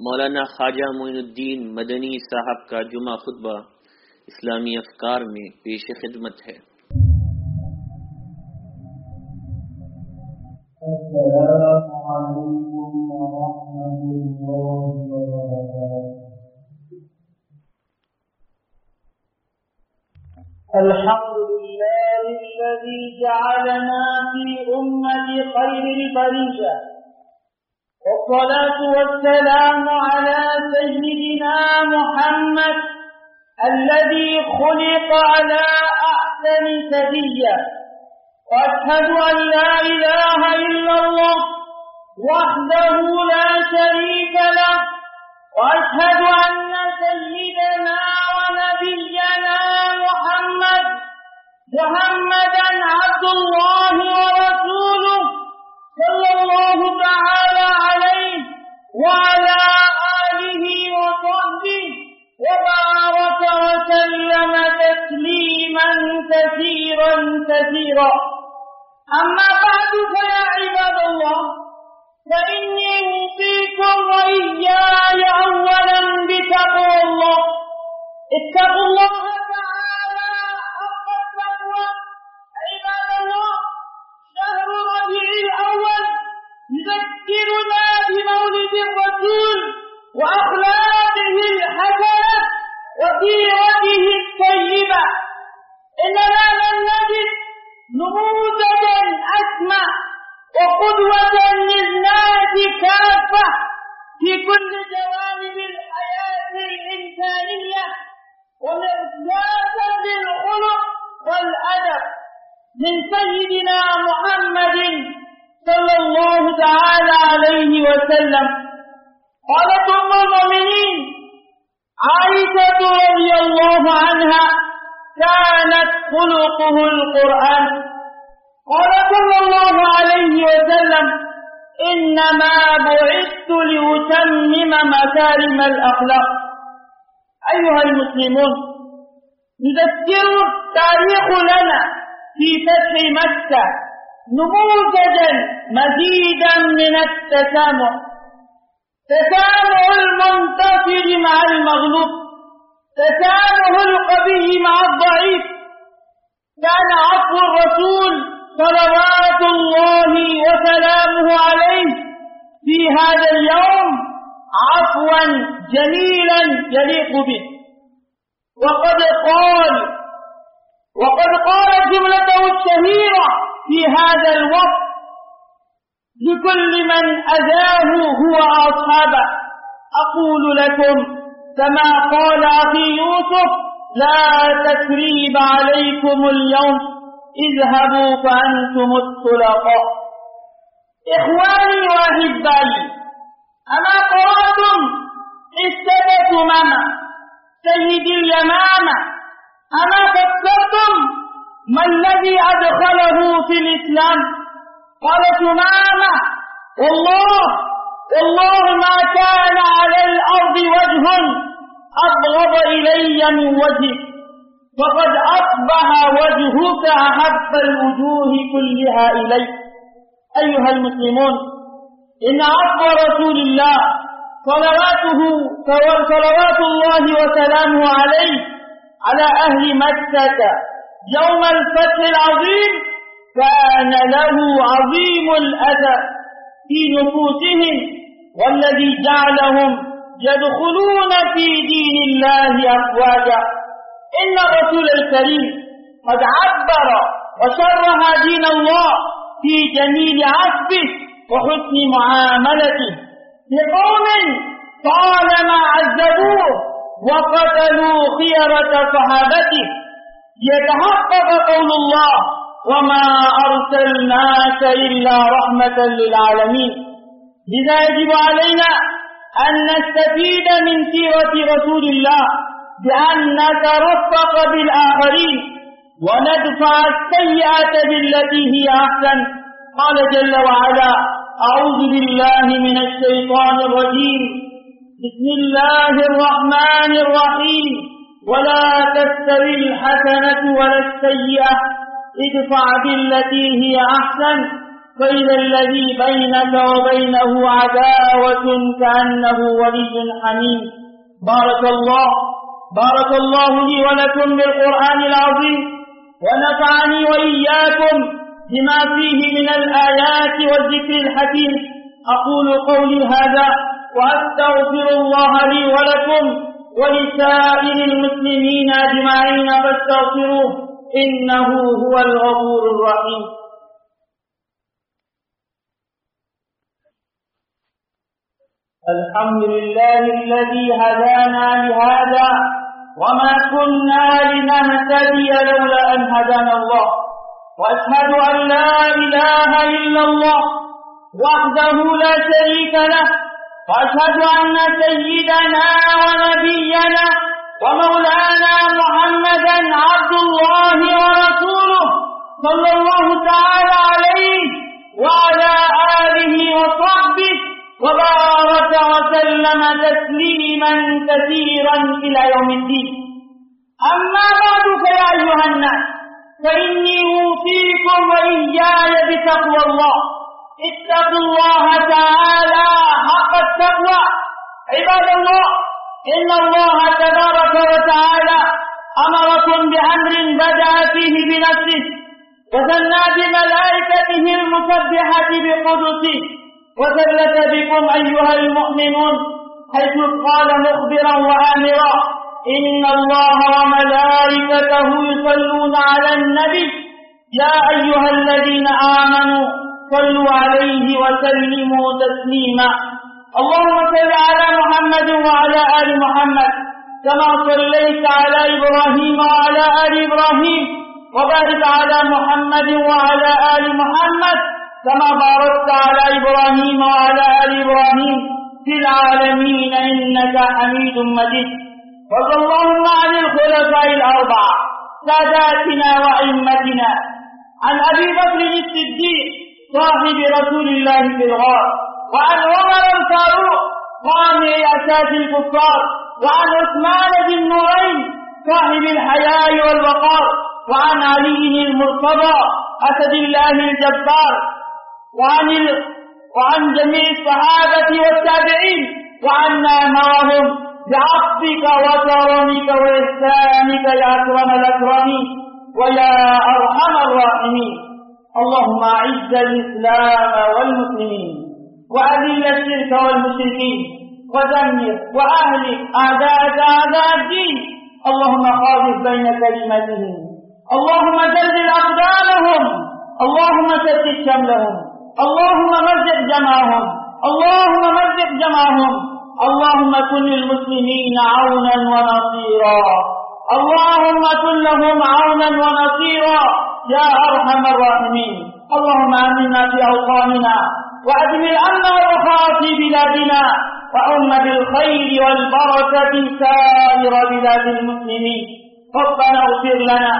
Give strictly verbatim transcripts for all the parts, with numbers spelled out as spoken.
मौलाना ख्वाजा मोइनुद्दीन मदनी साहब का जुमा खुतबा इस्लामी अफकार में पेश खिदमत है। अल्हम्दुलिल्लाह الذي جعلنا في أمة خير البرية والصلاة والسلام على سيدنا محمد الذي خلق على أحسن سبية وأشهد أن لا إله إلا الله وحده لا شريك له وأشهد أن سيدنا ونبينا محمد محمدا عبد الله ورسوله صلى الله تعالى عليه وعلى آله وصحبه وبارك وسلم تسليما كثيرا كثيرا. أما بعد فيا عباد الله، فإني أوصيكم وإياي أولا بتقوى الله. اتقوا الله تعالى حق التقوى. عباد الله، شهر ربيع الأول يذكرنا بمولد الرسول وأخلاقه الحسنة وسيرته الطيبة. إننا لم نجد نموذجا أسمى وقدوة للناس كافة في كل جوانب الحياة الإنسانية ومعزازا للخلق والأدب من سيدنا محمد صلى الله تعالى عليه وسلم. قالت أم المؤمنين عائشة رضي الله عنها: كانت خلقه القرآن. قال صلى الله عليه وسلم: إنما بعثت لأتمم مكارم الأخلاق. أيها المسلمون، نذكر التاريخ لنا في فتح مكة نموذجا مزيدا من التسامح، تسامح المنتصر مع المغلوب، تسامح القوي مع الضعيف. كان عفو الرسول صلوات الله وسلامه عليه في هذا اليوم عفوا جميلا يليق به. وقد قال وقد قال جملته الشهيرة في هذا الوقت: لكل من أذاه هو أصحابه. أقول لكم كما قال أخي يوسف: لا تثريب عليكم اليوم اذهبوا فأنتم الطلقاء. إخواني وأحبائي، أما قرأتم قصة ثمامة سيد اليمامة؟ أما فكرتم ما الذي أدخله في الإسلام؟ قال ثمامة: والله والله ما كان على الأرض وجه أبغض إلي من وجهك، فقد أصبح وجهك أحب الوجوه كلها إلي. أيها المسلمون، إن عفو رسول الله صلواته صلوات الله وسلامه عليه على أهل مكة يوم الفتح العظيم كان له عظيم الأثر في نفوسهم، والذي جعلهم يدخلون في دين الله أفواجا. إن الرسول الكريم قد عبر وشرح دين الله في جميل عفوه وحسن معاملته لقوم طالما عذبوه وقتلوا خيرة صحابته، يتحقق قول الله: وما أرسلناك إلا رحمة للعالمين. لذا يجب علينا أن نستفيد من سيرة رسول الله بأن نترفق بالآخرين وندفع السيئة بالتي هي أحسن. قال جل وعلا: أعوذ بالله من الشيطان الرجيم، بسم الله الرحمن الرحيم، ولا تستوي الحسنة ولا السيئة ادفع بالتي هي أحسن فإذا الذي بينك وبينه عداوة كأنه ولي حميم. بارك الله بارك الله لي ولكم بالقرآن العظيم، ونفعني وإياكم بما فيه من الآيات والذكر الحكيم. أقول قولي هذا وأستغفر الله لي ولكم ولسائر المسلمين أجمعين فاستغفروه إنه هو الغفور الرحيم. الحمد لله الذي هدانا لهذا وما كنا لنهتدي لولا أن هدانا الله، وأشهد أن لا إله إلا الله وحده لا شريك له، وأشهد أن سيدنا ونبينا ومولانا محمدا عبد الله ورسوله صلى الله تعالى عليه وعلى آله وصحبه وبارك وسلم تسليما كثيرا إلى يوم الدين. أما بعد فيا أيها الناس، فإني أوصيكم وإياي بتقوى الله. اتقوا الله تعالى حق التقوى. عباد الله، إن الله تبارك وتعالى أمركم بأمر بدأ فيه بنفسه وثنى بملائكته المسبحة بقدسه، وثلث بكم أيها المؤمنون حيث قال مخبرا وآمرا: إن الله وملائكته يصلون على النبي يا أيها الذين آمنوا صلوا عليه وسلموا تسليما. اللهم صل على محمد وعلى آل محمد كما صليت على إبراهيم وعلى آل إبراهيم، وبارك على محمد وعلى آل محمد كما باركت على إبراهيم وعلى آل إبراهيم في العالمين إنك حميد مجيد. وارض اللهم عن الخلفاء الأربعة ساداتنا وأئمتنا، عن أبي بكر الصديق صاحب رسول الله في الغار، وعن عمر الفاروق قامع أساس الكفار، وعن عثمان ذي النورين صاحب الحياء والوقار، وعن علي المرتضى أسد الله الجبار، وعن ال... وعن جميع الصحابة والتابعين، وعنا معهم بعفوك وكرمك وإحسانك يا أكرم الأكرمين ويا أرحم الراحمين. اللهم أعز الإسلام والمسلمين وأذل الشرك والمشركين ودمر وأهلك أعداءك أعداء الدين. اللهم قاذف بين كلمتهم، اللهم زلزل أقدامهم، اللهم شتت شملهم، اللهم مزق جمعهم، اللهم مزق جمعهم. اللهم كن للمسلمين عونا ونصيرا، اللهم كن لهم عونا ونصيرا يا أرحم الراحمين. اللهم آمنا في أوطاننا وأدم الأمن والرخاء في بلادنا، وأم بالخير والبركة سائر بلاد المسلمين. ربنا اغفر لنا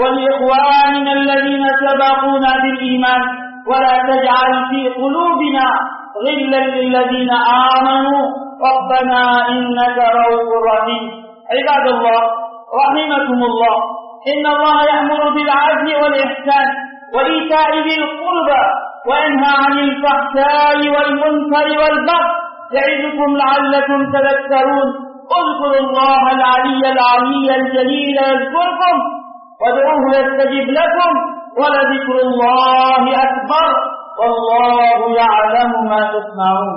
ولإخواننا الذين سبقونا بالإيمان، ولا تجعل في قلوبنا غلا للذين آمنوا ربنا إنك رؤوف رحيم. عباد الله رحمكم الله، إن الله يأمر بالعدل والإحسان وإيتاء ذي القربى وينهى عن الفحشاء والمنكر والبغي يعظكم لعلكم تذكرون. اذكروا الله العلي العلي الجليل يذكركم وادعوه يستجب لكم، ولذكر الله أكبر والله يعلم ما تصنعون.